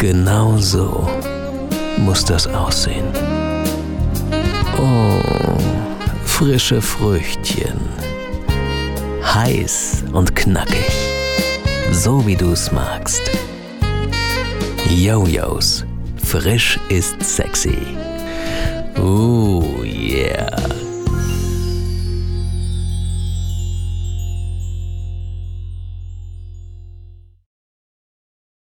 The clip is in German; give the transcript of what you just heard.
Genau so muss das aussehen. Oh, frische Früchtchen. Heiß und knackig. So wie du's magst. Jojos. Frisch ist sexy. Yeah.